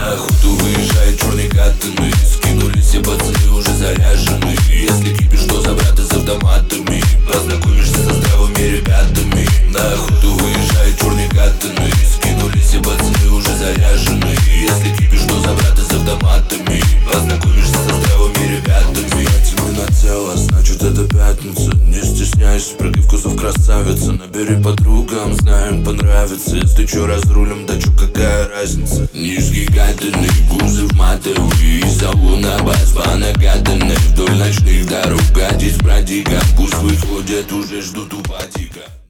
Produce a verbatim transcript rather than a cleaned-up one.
На охоту выезжают черные катаны, скинулись все пацаны уже заряжены. Если кипишь, то за брата с автоматами, познакомишься со здравыми ребятами. На охоту выезжают черные катаны, скинулись все пацаны уже заряжены. Если кипишь, то за брата с автоматами, познакомишься со здравыми ребятами. Мы на тело, значит это пятница. Не стесняйся, прыгай вкусов красавица. Набери подругам, знаем понравится. Если чё разрулим, да чё какая разница. Низкий катанный, кузов матовый, и салона бас по накатанной. Вдоль ночных дорог катись с братиком, пусть выходят, уже ждут у патика.